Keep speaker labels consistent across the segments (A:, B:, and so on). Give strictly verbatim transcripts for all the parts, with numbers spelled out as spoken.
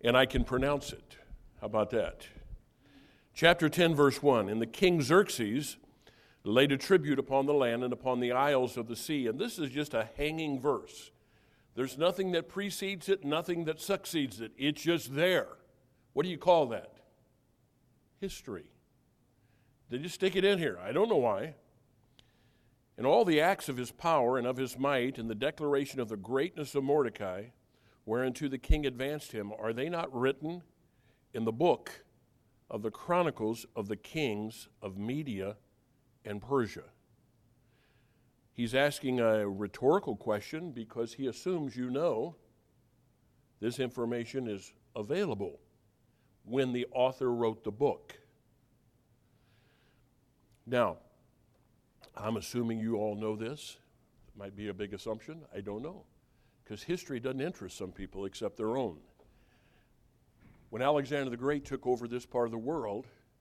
A: and I can pronounce it. How about that? Chapter ten, verse one, and the king Xerxes laid a tribute upon the land and upon the isles of the sea. And this is just a hanging verse. There's nothing that precedes it, nothing that succeeds it. It's just there. What do you call that? History. They just stick it in here. I don't know why. And all the acts of his power and of his might and the declaration of the greatness of Mordecai, whereunto the king advanced him, are they not written in the book of the chronicles of the kings of Media and Persia? He's asking a rhetorical question because he assumes you know this information is available when the author wrote the book. Now, I'm assuming you all know this. It might be a big assumption. I don't know. Because history doesn't interest some people except their own. When Alexander the Great took over this part of the world,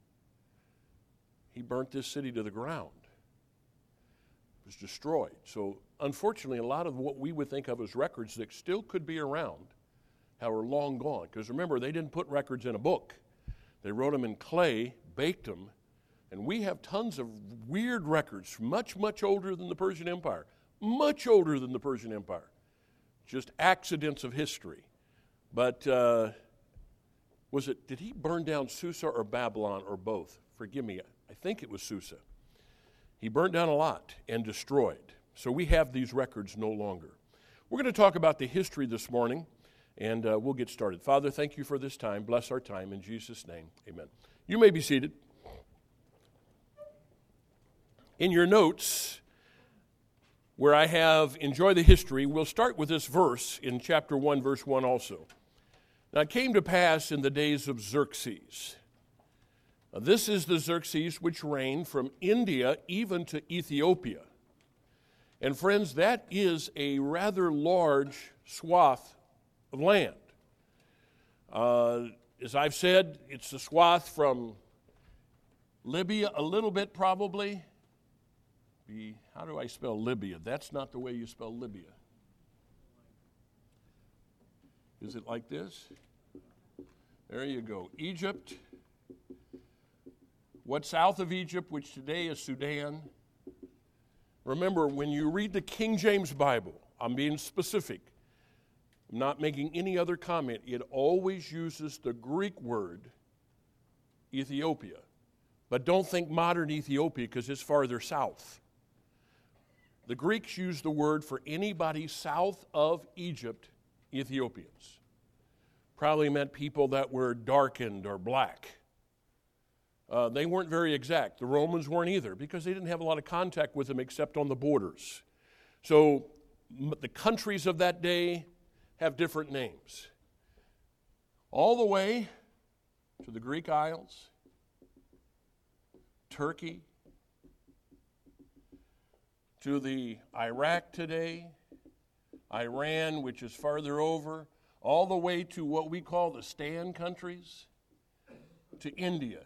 A: he burnt this city to the ground. It was destroyed. So, unfortunately, a lot of what we would think of as records that still could be around are long gone. Because remember, they didn't put records in a book. They wrote them in clay, baked them, and we have tons of weird records, much, much older than the Persian Empire. Much older than the Persian Empire. Just accidents of history. But uh, was it, did he burn down Susa or Babylon or both? Forgive me, I think it was Susa. He burned down a lot and destroyed. So we have these records no longer. We're going to talk about the history this morning, and uh, we'll get started. Father, thank you for this time. Bless our time. In Jesus' name, amen. You may be seated. In your notes, where I have enjoy the history, we'll start with this verse in chapter one, verse one also. Now it came to pass in the days of Xerxes. Now, this is the Xerxes which reigned from India even to Ethiopia. And friends, that is a rather large swath of land. Uh, as I've said, it's a swath from Libya a little bit probably. Be, how do I spell Libya? That's not the way you spell Libya. Is it like this? There you go. Egypt. What's south of Egypt, which today is Sudan. Remember, when you read the King James Bible, I'm being specific. I'm not making any other comment. It always uses the Greek word Ethiopia. But don't think modern Ethiopia because it's farther south. The Greeks used the word for anybody south of Egypt, Ethiopians. Probably meant people that were darkened or black. Uh, they weren't very exact. The Romans weren't either because they didn't have a lot of contact with them except on the borders. So m- the countries of that day have different names. All the way to the Greek Isles, Turkey, to the Iraq today, Iran, which is farther over, all the way to what we call the Stan countries, to India.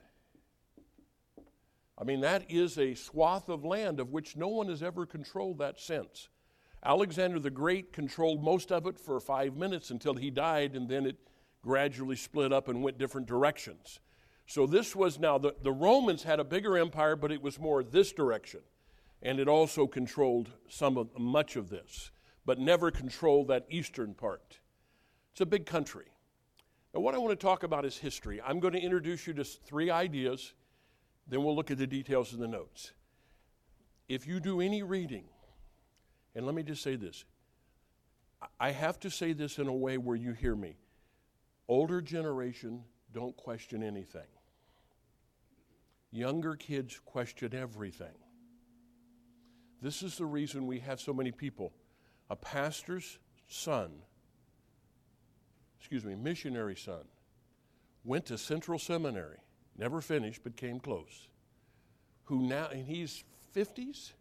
A: I mean, that is a swath of land of which no one has ever controlled that since. Alexander the Great controlled most of it for five minutes until he died, and then it gradually split up and went different directions. So this was now, the, the Romans had a bigger empire, but it was more this direction. And it also controlled some of much of this, but never controlled that eastern part. It's a big country. Now, what I want to talk about is history. I'm going to introduce you to three ideas, then we'll look at the details in the notes. If you do any reading, and let me just say this, I have to say this in a way where you hear me. Older generation don't question anything. Younger kids question everything. This is the reason we have so many people. A pastor's son, excuse me, missionary son, went to Central Seminary, never finished but came close, who now, and he's fifties,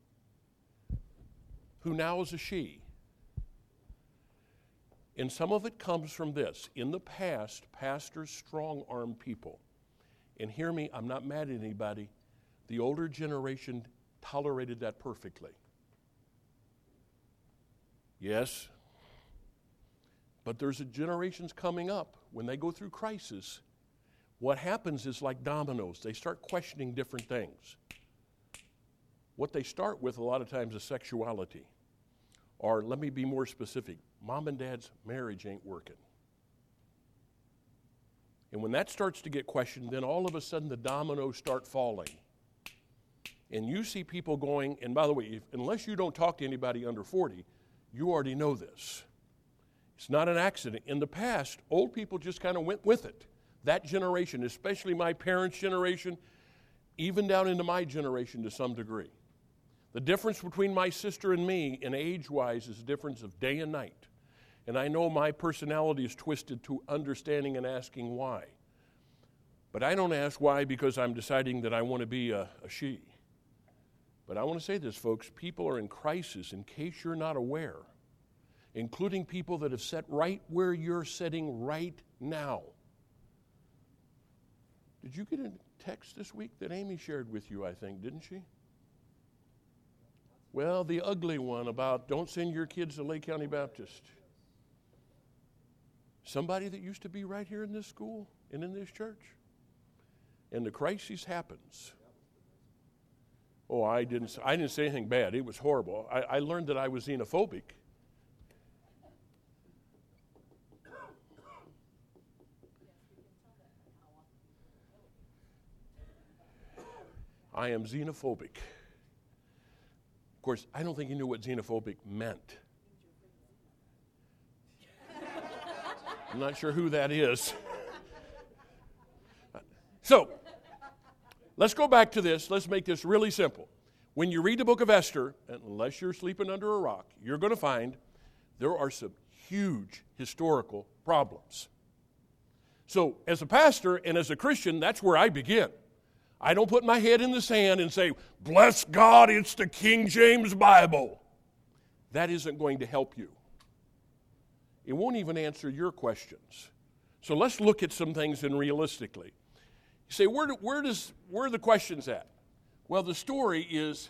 A: who now is a she. And some of it comes from this. In the past, pastors strong-armed people. And hear me, I'm not mad at anybody. The older generation tolerated that perfectly. Yes. But there's a generations coming up when they go through crisis, what happens is like dominoes. They start questioning different things. What they start with a lot of times is sexuality. Or let me be more specific, mom and dad's marriage ain't working. And when that starts to get questioned, then all of a sudden the dominoes start falling. And you see people going, and by the way, if, unless you don't talk to anybody under forty, you already know this. It's not an accident. In the past, old people just kind of went with it. That generation, especially my parents' generation, even down into my generation to some degree. The difference between my sister and me in age-wise is a difference of day and night. And I know my personality is twisted to understanding and asking why. But I don't ask why because I'm deciding that I want to be a, a she. But I want to say this, folks, people are in crisis in case you're not aware, including people that have sat right where you're sitting right now. Did you get a text this week that Amy shared with you, I think, didn't she? Well, the ugly one about don't send your kids to Lake County Baptist. Somebody that used to be right here in this school and in this church. And the crisis happens. Oh, I didn't, I didn't say anything bad. It was horrible. I, I learned that I was xenophobic. I am xenophobic. Of course, I don't think he knew what xenophobic meant. I'm not sure who that is. So, let's go back to this. Let's make this really simple. When you read the book of Esther, unless you're sleeping under a rock, you're going to find there are some huge historical problems. So, as a pastor and as a Christian, that's where I begin. I don't put my head in the sand and say, bless God, it's the King James Bible. That isn't going to help you. It won't even answer your questions. So let's look at some things and realistically. You say, where, do, where, does, where are the questions at? Well, the story is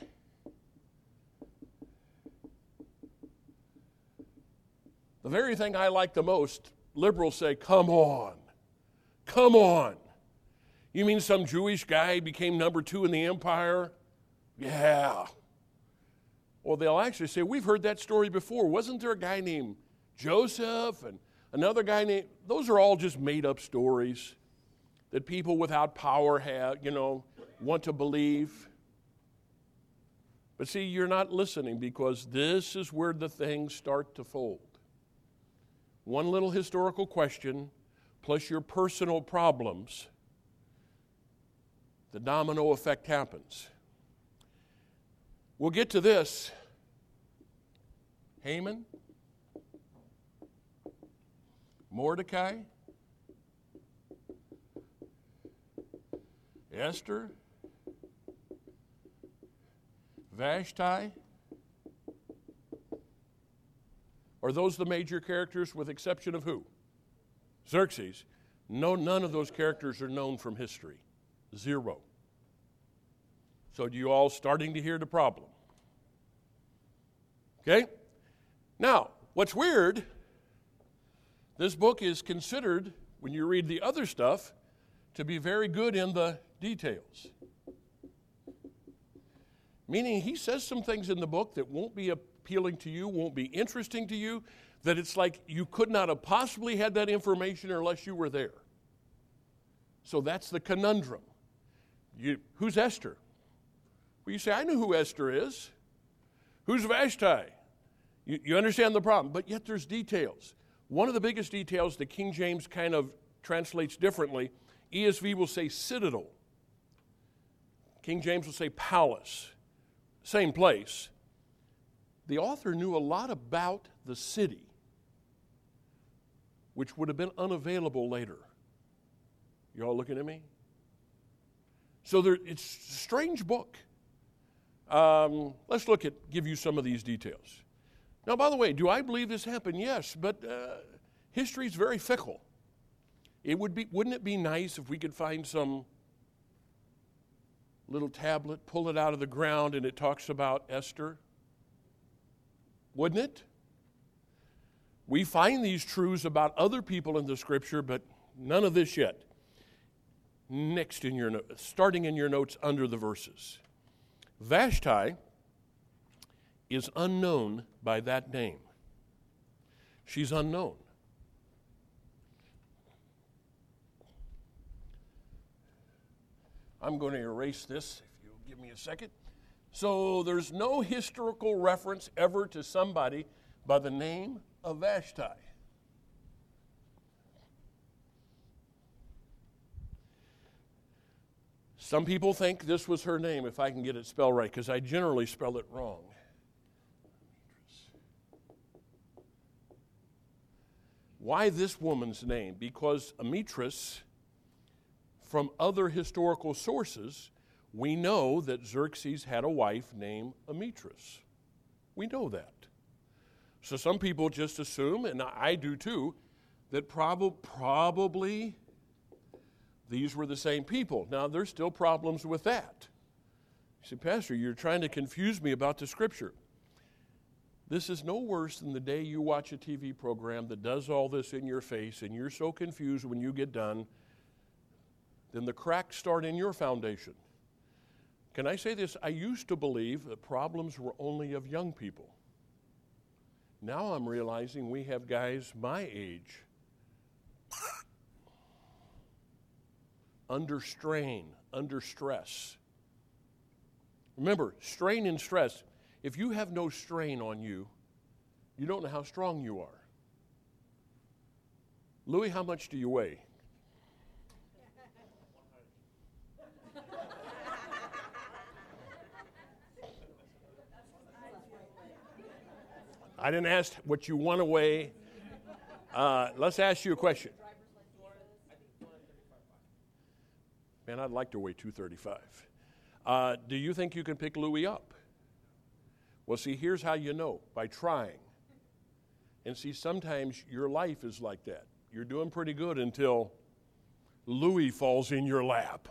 A: the very thing I like the most. Liberals say, come on, come on. You mean some Jewish guy became number two in the empire? Yeah. Well, they'll actually say, we've heard that story before. Wasn't there a guy named Joseph and another guy named, those are all just made up stories that people without power have, you know, want to believe. But see, you're not listening because this is where the things start to fold. One little historical question plus your personal problems, the domino effect happens. We'll get to this. Haman, Mordecai, Esther, Vashti. Are those the major characters with exception of who? Xerxes. No, none of those characters are known from history. Zero. So you all starting to hear the problem? Okay? Now, what's weird, this book is considered, when you read the other stuff, to be very good in the details. Meaning he says some things in the book that won't be appealing to you, won't be interesting to you, that it's like you could not have possibly had that information unless you were there. So that's the conundrum. You, who's Esther? Well, you say, I know who Esther is. Who's Vashti? You, you understand the problem, but yet there's details. One of the biggest details that King James kind of translates differently, E S V will say citadel. King James will say palace. Same place. The author knew a lot about the city, which would have been unavailable later. You all looking at me? So there, it's a strange book. Um, let's look at, give you some of these details. Now, by the way, do I believe this happened? Yes, but uh, history is very fickle. It would be, wouldn't it be nice if we could find some little tablet, pull it out of the ground, and it talks about Esther? Wouldn't it? We find these truths about other people in the Scripture, but None of this yet. Next in your notes, starting in your notes under the verses. Vashti is unknown by that name. She's unknown. I'm going to erase this, if you'll give me a second. So there's no historical reference ever to somebody by the name of Vashti. Some people think this was her name, if I can get it spelled right, because I generally spell it wrong. Why this woman's name? Because Amitris, from other historical sources, we know that Xerxes had a wife named Amitris. We know that. So some people just assume, and I do too, that prob- probably these were the same people. Now, there's still problems with that. You say, Pastor, you're trying to confuse me about the Scripture. This is no worse than the day you watch a T V program that does all this in your face, and you're so confused when you get done, then the cracks start in your foundation. Can I say this? I used to believe that problems were only of young people. Now I'm realizing we have guys my age under strain, under stress. Remember, strain and stress. If you have no strain on you, you don't know how strong you are. Louis, how much do you weigh? I didn't ask what you want to weigh. Uh, let's ask you a question. Man, I'd like to weigh two thirty-five. Uh, do you think you can pick Louis up? Well, see, here's how you know, by trying. And see, sometimes your life is like that. You're doing pretty good until Louis falls in your lap.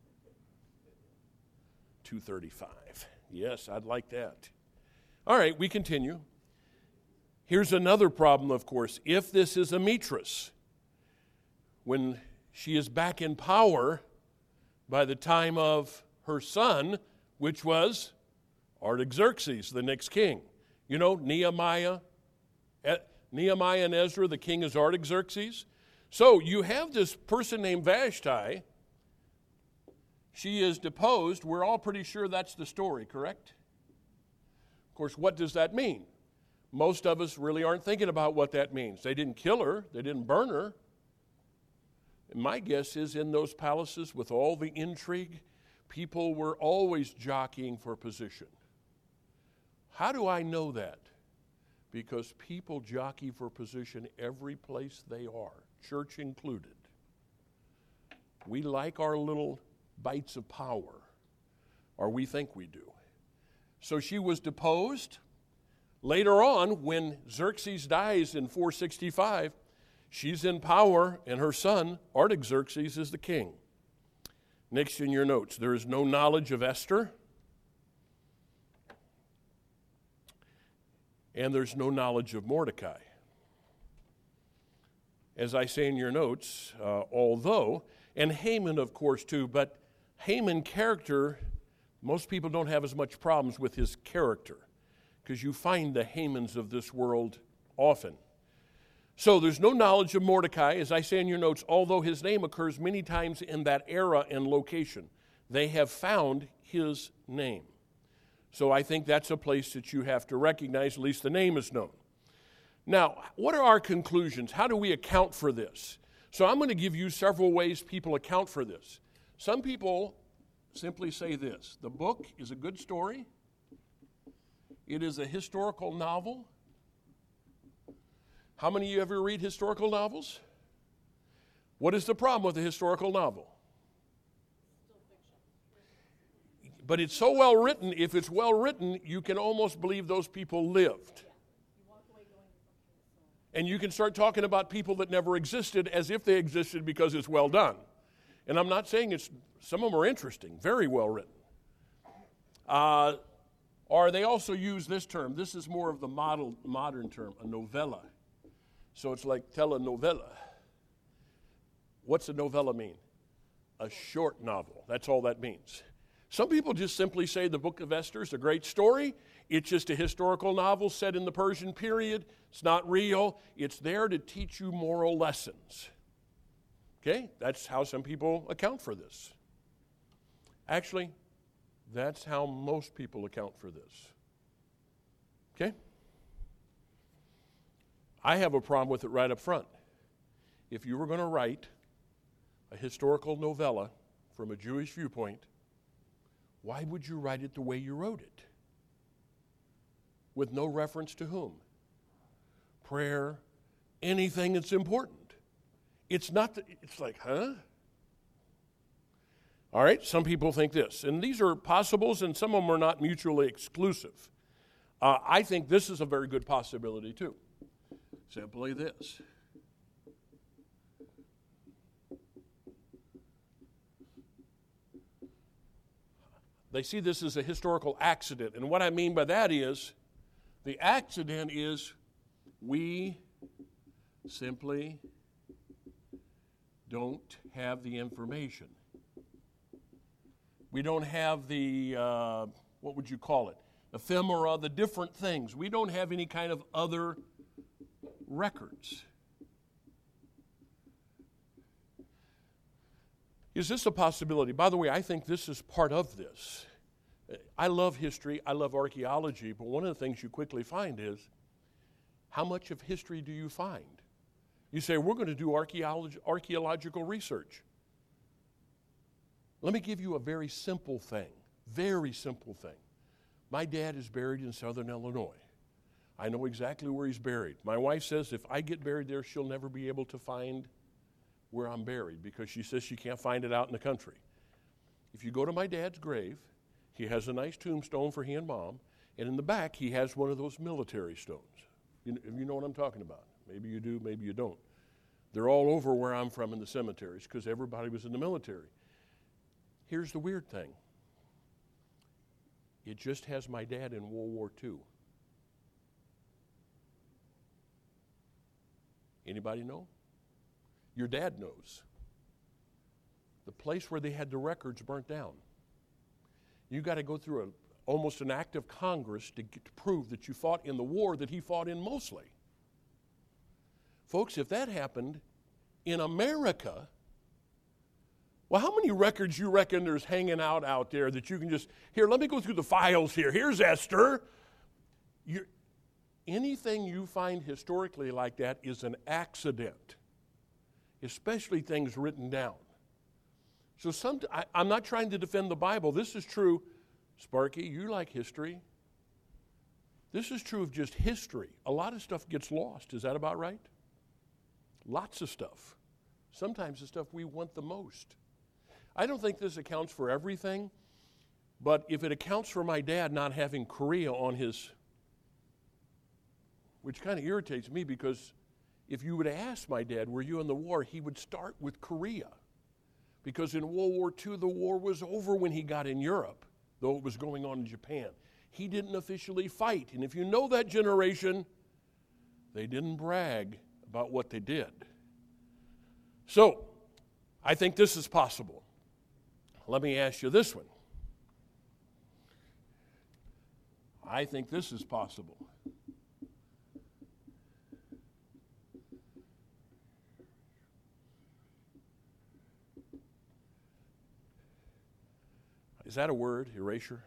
A: two thirty-five. Yes, I'd like that. All right, we continue. Here's another problem, of course. If this is Amitris, when she is back in power by the time of her son, which was Artaxerxes, the next king. You know, Nehemiah, Nehemiah and Ezra, the king is Artaxerxes. So you have this person named Vashti. She is deposed. We're all pretty sure that's the story, correct? Of course, what does that mean? Most of us really aren't thinking about what that means. They didn't kill her. They didn't burn her. And my guess is in those palaces with all the intrigue, people were always jockeying for position. How do I know that? Because people jockey for position every place they are, church included. We like our little bites of power, or we think we do. So she was deposed. Later on, when Xerxes dies in four sixty-five, she's in power, and her son, Artaxerxes, is the king. Next in your notes, there is no knowledge of Esther, and there's no knowledge of Mordecai. As I say in your notes, uh, although, and Haman, of course, too, but Haman character, most people don't have as much problems with his character, because you find the Hamans of this world often. So there's no knowledge of Mordecai, as I say in your notes, although his name occurs many times in that era and location. They have found his name. So I think that's a place that you have to recognize, at least the name is known. Now, what are our conclusions? How do we account for this? So I'm going to give you several ways people account for this. Some people simply say this: the book is a good story. It is a historical novel. How many of you ever read historical novels? What is the problem with a historical novel? But it's so well written, if it's well written, you can almost believe those people lived. And you can start talking about people that never existed as if they existed because it's well done. And I'm not saying it's, some of them are interesting, very well written. Uh, or they also use this term. This is more of the model, modern term, a novella. So it's like telenovela. What's a novella mean? A short novel. That's all that means. Some people just simply say the book of Esther is a great story. It's just a historical novel set in the Persian period. It's not real. It's there to teach you moral lessons. Okay? That's how some people account for this. Actually, that's how most people account for this. Okay? I have a problem with it right up front. If you were going to write a historical novella from a Jewish viewpoint, why would you write it the way you wrote it? With no reference to whom? Prayer, anything that's important. It's not, the, it's like, huh? All right, some people think this. And these are possibles, and some of them are not mutually exclusive. Uh, I think this is a very good possibility, too. Simply this. They see this as a historical accident. And what I mean by that is, the accident is we simply don't have the information. We don't have the, uh, what would you call it? Ephemera, the different things. We don't have any kind of other records. Is this a possibility? By the way, I think this is part of this. I love history, I love archaeology, but one of the things you quickly find is, how much of history do you find? You say, we're going to do archaeolog- archaeological research. Let me give you a very simple thing, very simple thing. My dad is buried in southern Illinois. I know exactly where he's buried. My wife says if I get buried there, she'll never be able to find where I'm buried because she says she can't find it out in the country. If you go to my dad's grave, he has a nice tombstone for he and Mom, and in the back he has one of those military stones. You, you know what I'm talking about. Maybe you do, maybe you don't. They're all over where I'm from in the cemeteries because everybody was in the military. Here's the weird thing. It just has my dad in World War Two. Anybody know? Your dad knows. The place where they had the records burnt down. You got to go through a, almost an act of Congress to, get, to prove that you fought in the war that he fought in mostly. Folks, if that happened in America, well, how many records you reckon there's hanging out out there that you can just, here, let me go through the files here. Here's Esther. You're, anything you find historically like that is an accident, especially things written down. So some, I, I'm not trying to defend the Bible. This is true. Sparky, you like history. This is true of just history. A lot of stuff gets lost. Is that about right? Lots of stuff. Sometimes the stuff we want the most. I don't think this accounts for everything, but if it accounts for my dad not having Korea on his, which kind of irritates me because if you would ask my dad, were you in the war, he would start with Korea. Because in World War Two, the war was over when he got in Europe, though it was going on in Japan. He didn't officially fight. And if you know that generation, they didn't brag about what they did. So, I think this is possible. Let me ask you this one. I think this is possible. Is that a word, erasure?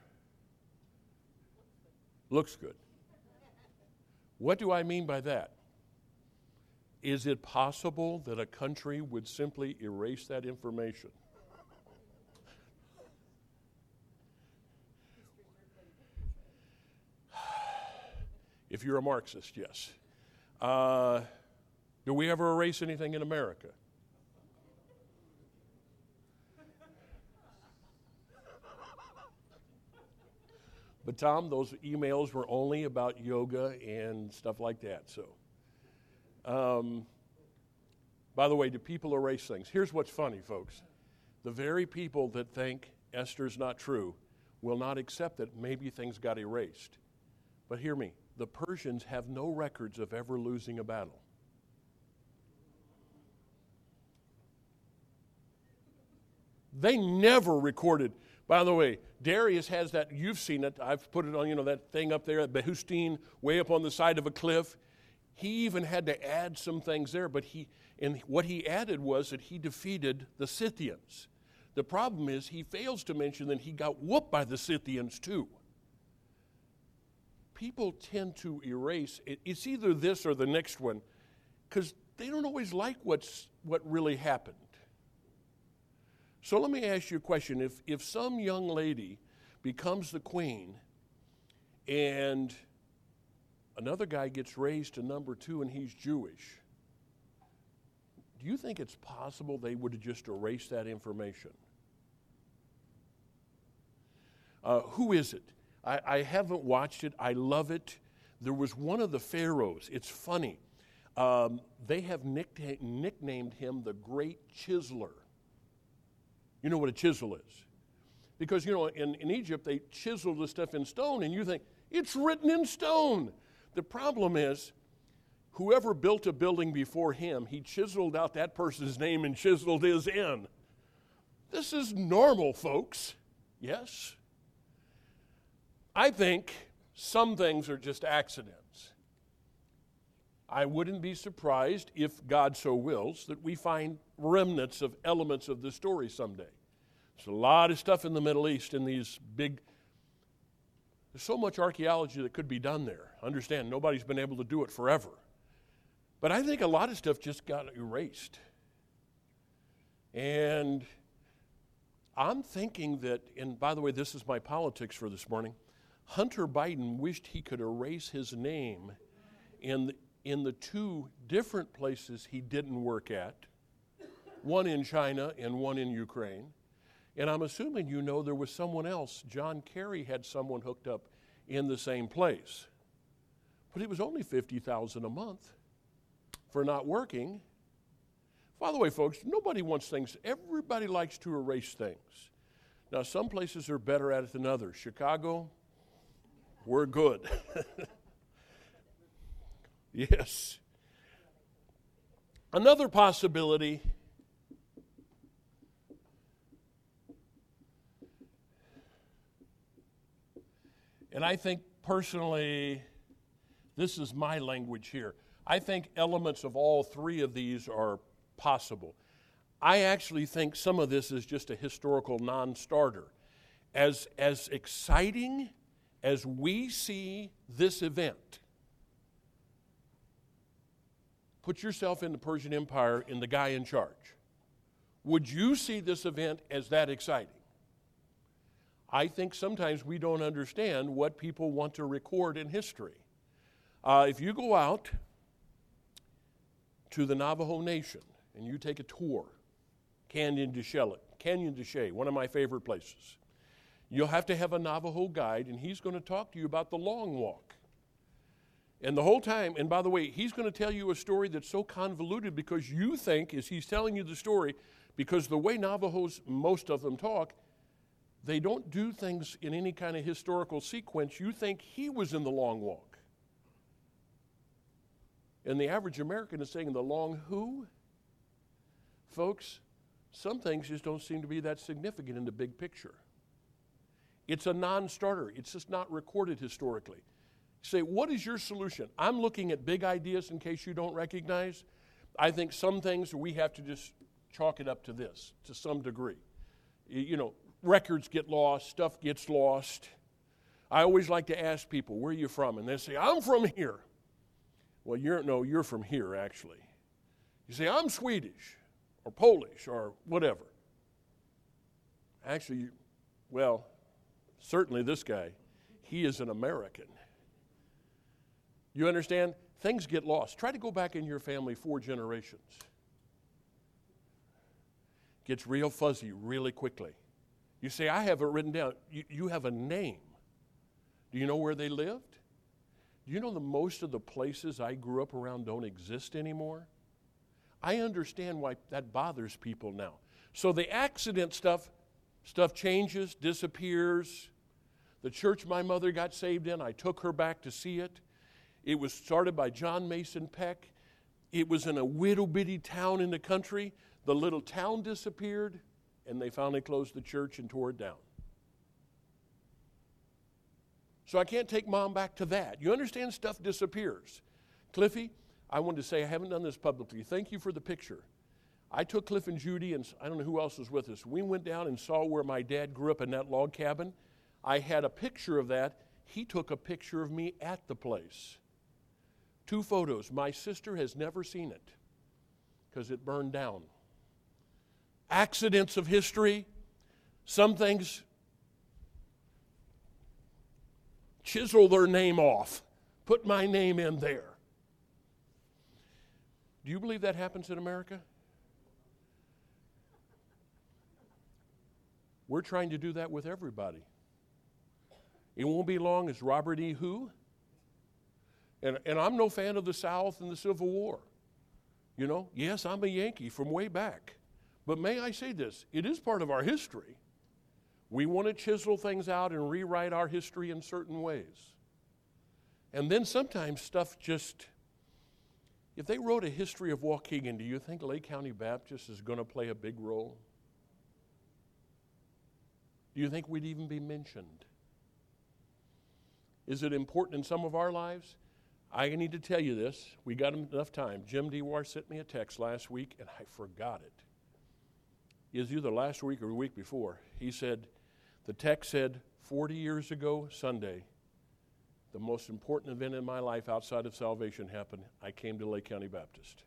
A: Looks good. What do I mean by that? Is it possible that a country would simply erase that information? If you're a Marxist, yes. Uh, do we ever erase anything in America? But Tom, those emails were only about yoga and stuff like that. So, um, by the way, do people erase things? Here's what's funny, folks. The very people that think Esther's not true will not accept that maybe things got erased. But hear me, the Persians have no records of ever losing a battle. They never recorded. By the way, Darius has that, you've seen it, I've put it on, you know, that thing up there at Behustine, way up on the side of a cliff. He even had to add some things there, but he, and what he added was that he defeated the Scythians. The problem is he fails to mention that he got whooped by the Scythians too. People tend to erase, it's either this or the next one, because they don't always like what's what really happened. So let me ask you a question. If, if some young lady becomes the queen and another guy gets raised to number two and he's Jewish, do you think it's possible they would have just erased that information? Uh, who is it? I, I haven't watched it. I love it. There was one of the pharaohs. It's funny. Um, they have nickna- nicknamed him the Great Chiseler. You know what a chisel is? Because, you know, in, in Egypt, they chisel the stuff in stone, and you think, it's written in stone. The problem is, whoever built a building before him, he chiseled out that person's name and chiseled his in. This is normal, folks. Yes? I think some things are just accidents. I wouldn't be surprised, if God so wills, that we find remnants of elements of the story someday. There's a lot of stuff in the Middle East in these big, there's so much archaeology that could be done there. Understand, nobody's been able to do it forever. But I think a lot of stuff just got erased. And I'm thinking that, and by the way, this is my politics for this morning, Hunter Biden wished he could erase his name in the, in the two different places he didn't work at, one in China and one in Ukraine. And I'm assuming you know there was someone else. John Kerry had someone hooked up in the same place. But it was only fifty thousand dollars a month for not working. By the way, folks, nobody wants things. Everybody likes to erase things. Now, some places are better at it than others. Chicago, we're good. Yes. Another possibility, and I think personally, this is my language here, I think elements of all three of these are possible. I actually think some of this is just a historical non-starter. As, as exciting as we see this event, put yourself in the Persian Empire and the guy in charge. Would you see this event as that exciting? I think sometimes we don't understand what people want to record in history. Uh, if you go out to the Navajo Nation and you take a tour, Canyon de Chelly, Canyon de Chelly, one of my favorite places, you'll have to have a Navajo guide, and he's going to talk to you about the Long Walk. And the whole time, and by the way, he's going to tell you a story that's so convoluted because you think, as he's telling you the story, because the way Navajos, most of them talk, they don't do things in any kind of historical sequence. You think he was in the Long Walk. And the average American is saying the long who? Folks, some things just don't seem to be that significant in the big picture. It's a non-starter. It's just not recorded historically. Say, what is your solution? I'm looking at big ideas in case you don't recognize. I think some things we have to just chalk it up to this, to some degree. You know, records get lost, stuff gets lost. I always like to ask people, where are you from? And they say, I'm from here. Well, you're no, you're from here, actually. You say, I'm Swedish or Polish or whatever. Actually, well, certainly this guy, he is an American. You understand? Things get lost. Try to go back in your family four generations. Gets real fuzzy really quickly. You say, I have it written down. You, you have a name. Do you know where they lived? Do you know that most of the places I grew up around don't exist anymore? I understand why that bothers people now. So the accident stuff, stuff changes, disappears. The church my mother got saved in, I took her back to see it. It was started by John Mason Peck. It was in a little bitty town in the country. The little town disappeared. and they finally closed the church and tore it down. So I can't take Mom back to that. You understand, stuff disappears. Cliffy, I wanted to say, I haven't done this publicly. Thank you for the picture. I took Cliff and Judy, and I don't know who else was with us. We went down and saw where my dad grew up in that log cabin. I had a picture of that. He took a picture of me at the place. Two photos. My sister has never seen it because it burned down. Accidents of history. Some things chisel their name off. Put my name in there. Do you believe that happens in America? We're trying to do that with everybody. It won't be long as Robert E. Who? And, and I'm no fan of the South and the Civil War. You know, yes, I'm a Yankee from way back. But may I say this, it is part of our history. We want to chisel things out and rewrite our history in certain ways. And then sometimes stuff just, if they wrote a history of Waukegan, do you think Lake County Baptist is going to play a big role? Do you think we'd even be mentioned? Is it important in some of our lives? I need to tell you this. We got enough time. Jim DeWar sent me a text last week, and I forgot it. It was either last week or the week before. He said, the text said, forty years ago Sunday, the most important event in my life outside of salvation happened. I came to Lake County Baptist.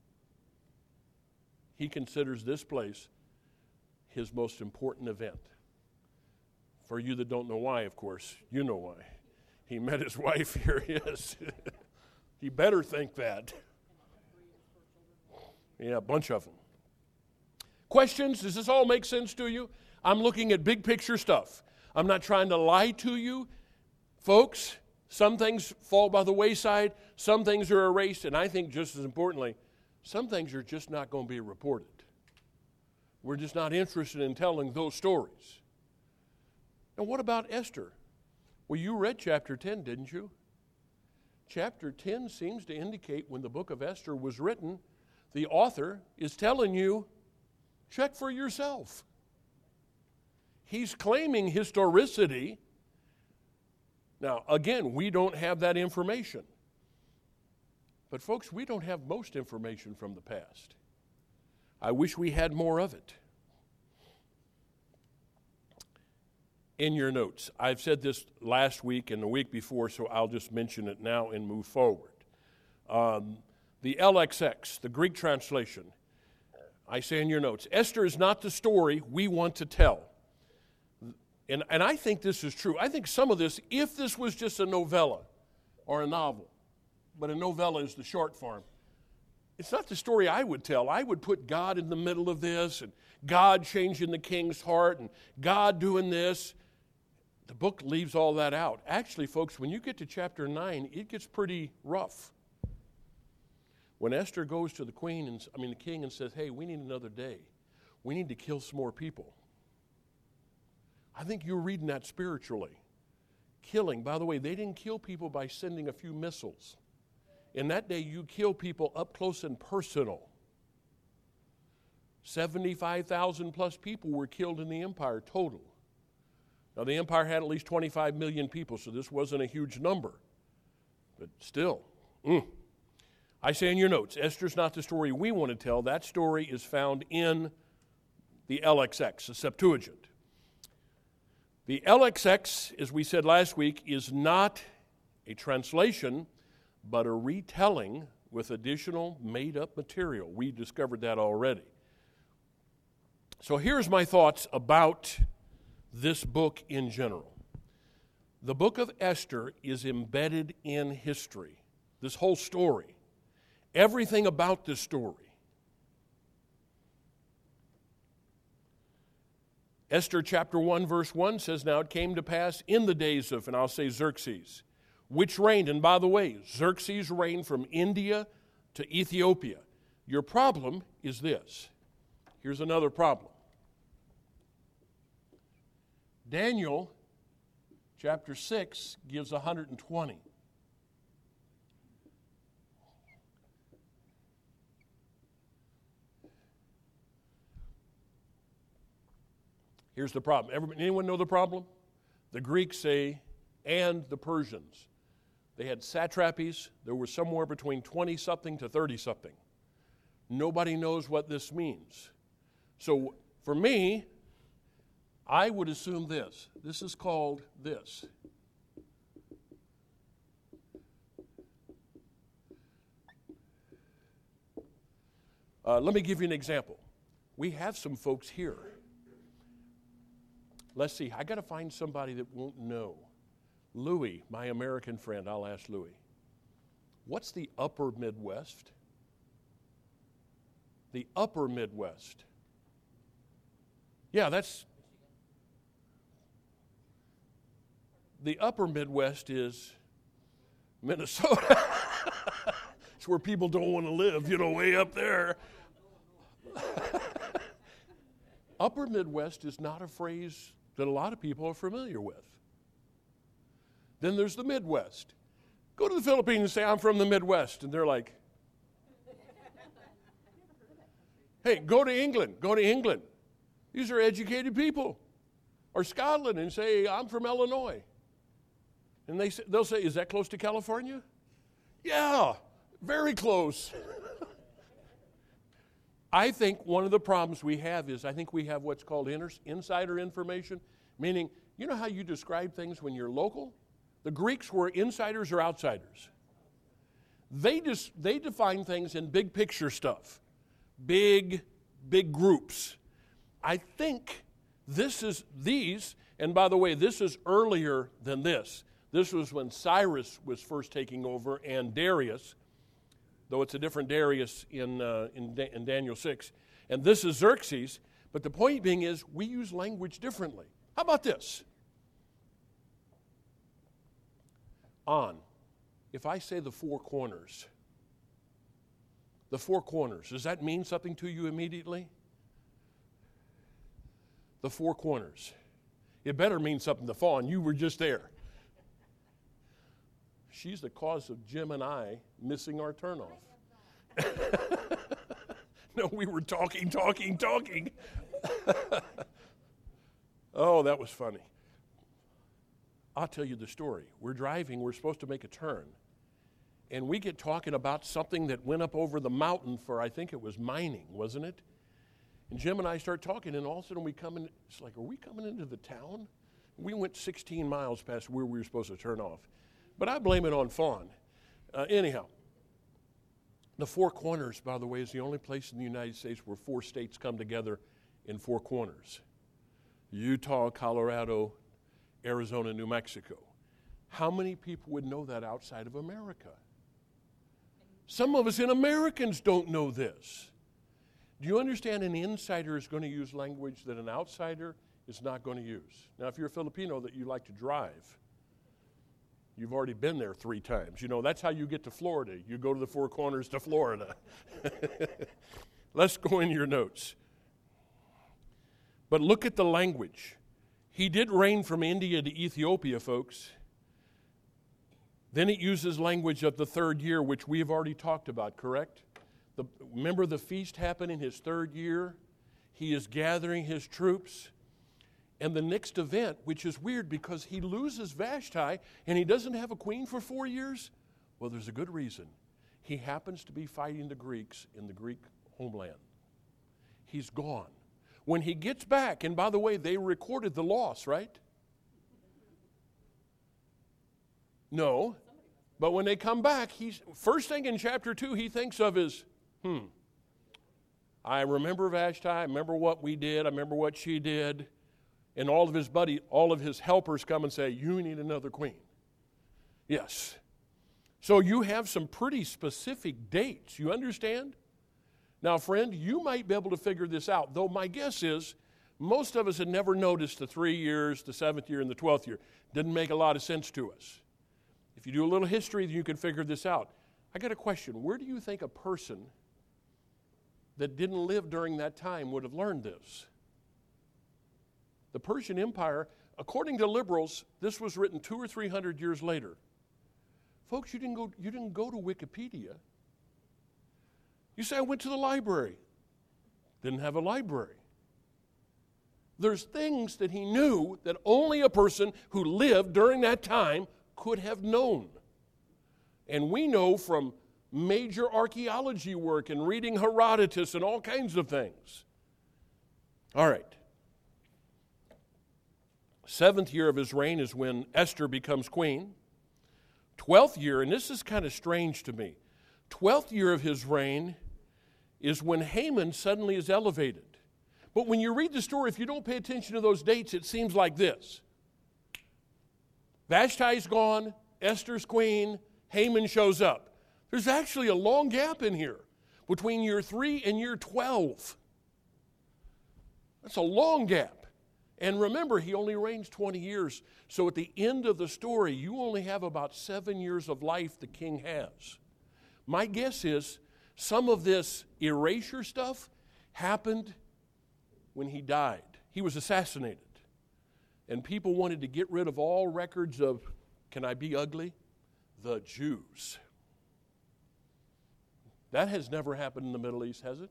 A: He considers this place his most important event. For you that don't know why, of course, you know why. He met his wife, here he is. He better think that. Yeah, a bunch of them. Questions? Does this all make sense to you? I'm looking at big picture stuff. I'm not trying to lie to you. Folks, some things fall by the wayside, some things are erased, and I think just as importantly, some things are just not going to be reported. We're just not interested in telling those stories. And what about Esther? Well, you read chapter ten, didn't you? Chapter ten seems to indicate when the book of Esther was written, the author is telling you, check for yourself. He's claiming historicity. Now, again, we don't have that information. But folks, we don't have most information from the past. I wish we had more of it. In your notes, I've said this last week and the week before, so I'll just mention it now and move forward. Um, the L X X, the Greek translation, I say in your notes, Esther is not the story we want to tell. And, and I think this is true. I think some of this, if this was just a novella or a novel, but a novella is the short form, it's not the story I would tell. I would put God in the middle of this, and God changing the king's heart, and God doing this. The book leaves all that out. Actually, folks, when you get to chapter nine, it gets pretty rough. When Esther goes to the queen, and I mean the king, and says, hey, we need another day. We need to kill some more people. I think you're reading that spiritually. Killing, by the way, they didn't kill people by sending a few missiles. In that day, you kill people up close and personal. seventy-five thousand plus people were killed in the empire total. Now, the empire had at least twenty-five million people, so this wasn't a huge number. But still, mm. I say in your notes, Esther's not the story we want to tell. That story is found in the L X X, the Septuagint. The L X X, as we said last week, is not a translation, but a retelling with additional made-up material. We discovered that already. So here's my thoughts about this book in general. The book of Esther is embedded in history. This whole story. Everything about this story. Esther chapter one verse one says, now it came to pass in the days of, and I'll say Xerxes, which reigned, and by the way, Xerxes reigned from India to Ethiopia. Your problem is this. Here's another problem. Daniel chapter six gives one hundred twenty. Here's the problem. Everybody, anyone know the problem? The Greeks say, and the Persians. They had satrapies. There were somewhere between twenty-something to thirty-something. Nobody knows what this means. So for me, I would assume this. This is called this. Uh, let me give you an example. We have some folks here. Let's see. I got to find somebody that won't know. Louis, my American friend, I'll ask Louis. What's the upper Midwest? The upper Midwest. Yeah, that's... The upper Midwest is Minnesota. It's where people don't want to live, you know, way up there. Upper Midwest is not a phrase that a lot of people are familiar with. Then there's the Midwest. Go to the Philippines and say, I'm from the Midwest. And they're like, hey, go to England. Go to England. These are educated people. Or Scotland and say, I'm from Illinois. And they say, they'll say, is that close to California? Yeah, very close. I think one of the problems we have is I think we have what's called inter- insider information, meaning, you know how you describe things when you're local? The Greeks were insiders or outsiders. They just they define things in big picture stuff, big, big groups. I think this is these, and by the way, this is earlier than this. This was when Cyrus was first taking over and Darius, though it's a different Darius in, uh, in, da- in Daniel six. And this is Xerxes, but the point being is we use language differently. How about this? On. If I say the four corners, the four corners, does that mean something to you immediately? The four corners. It better mean something to Fawn. You were just there. She's the cause of Jim and I missing our turnoff. No, we were talking, talking, talking. Oh, that was funny. I'll tell you the story. We're driving, we're supposed to make a turn. And we get talking about something that went up over the mountain for, I think it was mining, wasn't it? And Jim and I start talking, and all of a sudden we come in, it's like, are we coming into the town? We went sixteen miles past where we were supposed to turn off. But I blame it on Fawn. Uh, anyhow, the Four Corners, by the way, is the only place in the United States where four states come together in four corners. Utah, Colorado, Arizona, New Mexico. How many people would know that outside of America? Some of us in Americans don't know this. Do you understand an insider is going to use language that an outsider is not going to use? Now, if you're a Filipino that you like to drive, you've already been there three times. You know, that's how you get to Florida. You go to the Four Corners to Florida. Let's go in your notes. But look at the language. He did reign from India to Ethiopia, folks. Then it uses language of the third year, which we have already talked about, correct? The, remember the feast happened in his third year? He is gathering his troops. And the next event, which is weird because he loses Vashti and he doesn't have a queen for four years. Well, there's a good reason. He happens to be fighting the Greeks in the Greek homeland. He's gone. When he gets back, and by the way, they recorded the loss, right? No. But when they come back, he's first thing in chapter two he thinks of is, hmm, I remember Vashti, I remember what we did, I remember what she did. And all of his buddy, all of his helpers come and say, you need another queen. Yes. So you have some pretty specific dates. You understand? Now, friend, you might be able to figure this out, though my guess is most of us had never noticed the three years, the seventh year, and the twelfth year. Didn't make a lot of sense to us. If you do a little history, then you can figure this out. I got a question. Where do you think a person that didn't live during that time would have learned this? The Persian Empire, according to liberals, this was written two or three hundred years later. Folks, you didn't go, you didn't go to Wikipedia. You say, I went to the library. Didn't have a library. There's things that he knew that only a person who lived during that time could have known. And we know from major archaeology work and reading Herodotus and all kinds of things. All right. Seventh year of his reign is when Esther becomes queen. Twelfth year, and this is kind of strange to me, twelfth year of his reign is when Haman suddenly is elevated. But when you read the story, if you don't pay attention to those dates, it seems like this. Vashti's gone, Esther's queen, Haman shows up. There's actually a long gap in here between year three and year twelve. That's a long gap. And remember, he only reigns twenty years. So at the end of the story, you only have about seven years of life the king has. My guess is some of this erasure stuff happened when he died. He was assassinated. And people wanted to get rid of all records of, can I be ugly? The Jews. That has never happened in the Middle East, has it?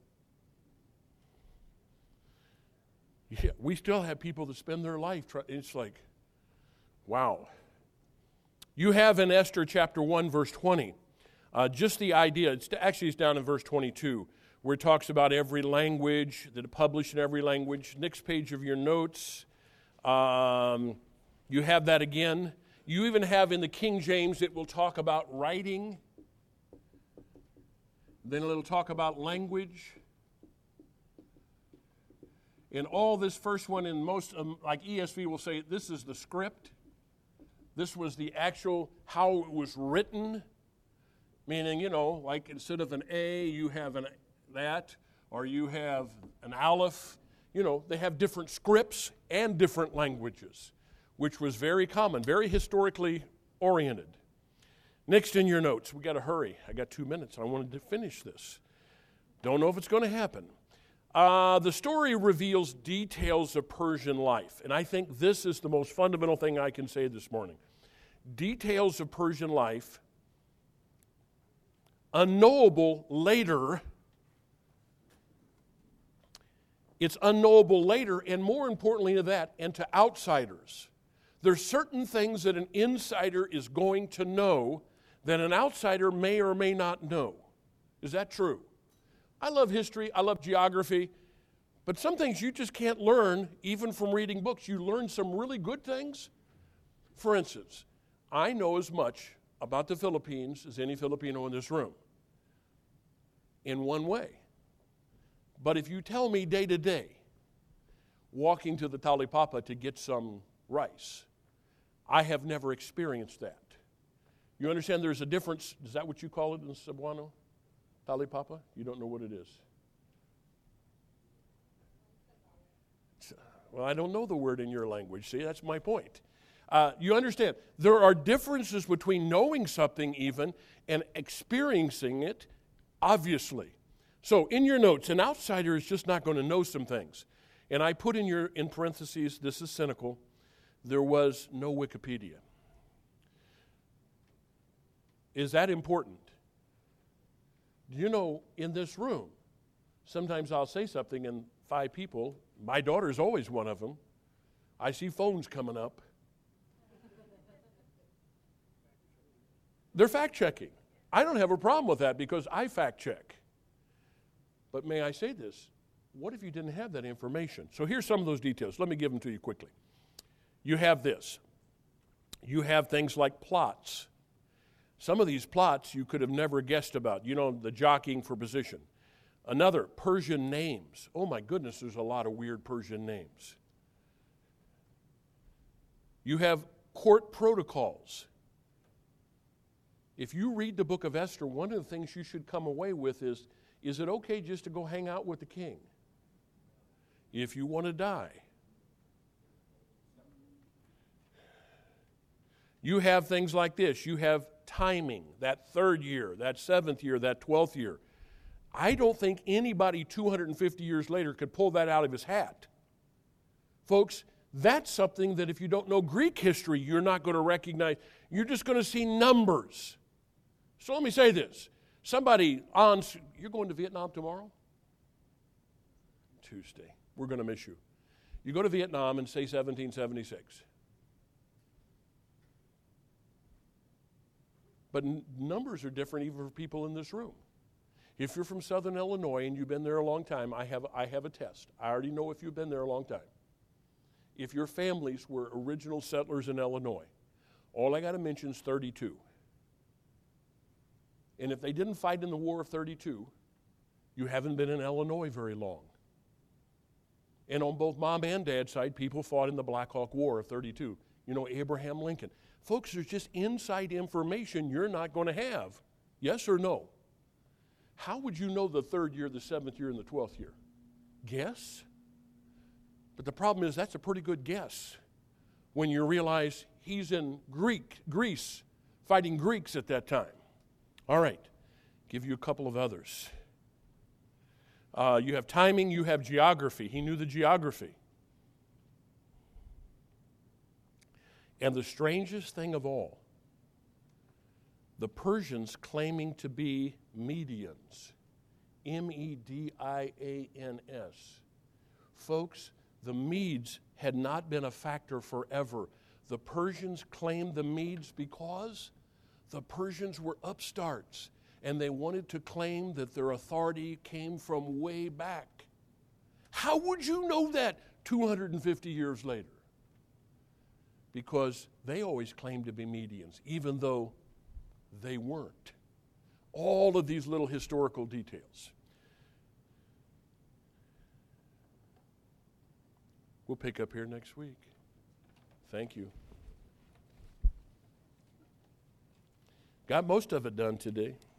A: Yeah, we still have people that spend their life trying. It's like, wow. You have in Esther chapter one, verse twenty, uh, just the idea. It's actually it's down in verse twenty-two, where it talks about every language, that it published in every language. Next page of your notes, um, you have that again. You even have in the King James, it will talk about writing. Then it'll talk about language. In all this first one, in most, um, like E S V will say, this is the script. This was the actual, how it was written. Meaning, you know, like instead of an A, you have an that, or you have an aleph. You know, they have different scripts and different languages, which was very common, very historically oriented. Next in your notes, we got to hurry. I got two minutes. I wanted to finish this. Don't know if it's going to happen. Uh, the story reveals details of Persian life, and I think this is the most fundamental thing I can say this morning. Details of Persian life, unknowable later. It's unknowable later, and more importantly to that, and to outsiders. There's certain things that an insider is going to know that an outsider may or may not know. Is that true? I love history, I love geography, but some things you just can't learn even from reading books. You learn some really good things. For instance, I know as much about the Philippines as any Filipino in this room, in one way. But if you tell me day to day, walking to the Talipapa to get some rice, I have never experienced that. You understand there's a difference, is that what you call it in Cebuano? Talipapa? You don't know what it is. Well, I don't know the word in your language. See, that's my point. Uh, you understand, there are differences between knowing something even and experiencing it, obviously. So in your notes, an outsider is just not going to know some things. And I put in your in parentheses, this is cynical, there was no Wikipedia. Is that important? Do you know, in this room, sometimes I'll say something and five people, my daughter's always one of them, I see phones coming up. They're fact-checking. I don't have a problem with that because I fact-check. But may I say this? What if you didn't have that information? So here's some of those details. Let me give them to you quickly. You have this. You have things like plots. Some of these plots you could have never guessed about. You know, the jockeying for position. Another, Persian names. Oh my goodness, there's a lot of weird Persian names. You have court protocols. If you read the book of Esther, one of the things you should come away with is, is it okay just to go hang out with the king? If you want to die. You have things like this. You have timing, that third year, that seventh year, that twelfth year. I don't think anybody two hundred fifty years later could pull that out of his hat. Folks, that's something that if you don't know Greek history, you're not going to recognize. You're just going to see numbers. So let me say this. Somebody on, you're going to Vietnam tomorrow? Tuesday. We're going to miss you. You go to Vietnam and say seventeen seventy-six. But n- numbers are different even for people in this room. If you're from Southern Illinois and you've been there a long time, I have, I have a test. I already know if you've been there a long time. If your families were original settlers in Illinois, all I got to mention is thirty-two. And if they didn't fight in the War of thirty-two, you haven't been in Illinois very long. And on both mom and dad's side, people fought in the Black Hawk War of thirty-two. You know, Abraham Lincoln. Folks, there's just inside information you're not going to have. Yes or no? How would you know the third year, the seventh year, and the twelfth year? Guess? But the problem is that's a pretty good guess when you realize he's in Greek, Greece, fighting Greeks at that time. All right, give you a couple of others. Uh, you have timing, you have geography. He knew the geography. And the strangest thing of all, the Persians claiming to be Medians, M E D I A N S. Folks, the Medes had not been a factor forever. The Persians claimed the Medes because the Persians were upstarts, and they wanted to claim that their authority came from way back. How would you know that two hundred fifty years later? Because they always claimed to be Medians, even though they weren't. All of these little historical details. We'll pick up here next week. Thank you. Got most of it done today.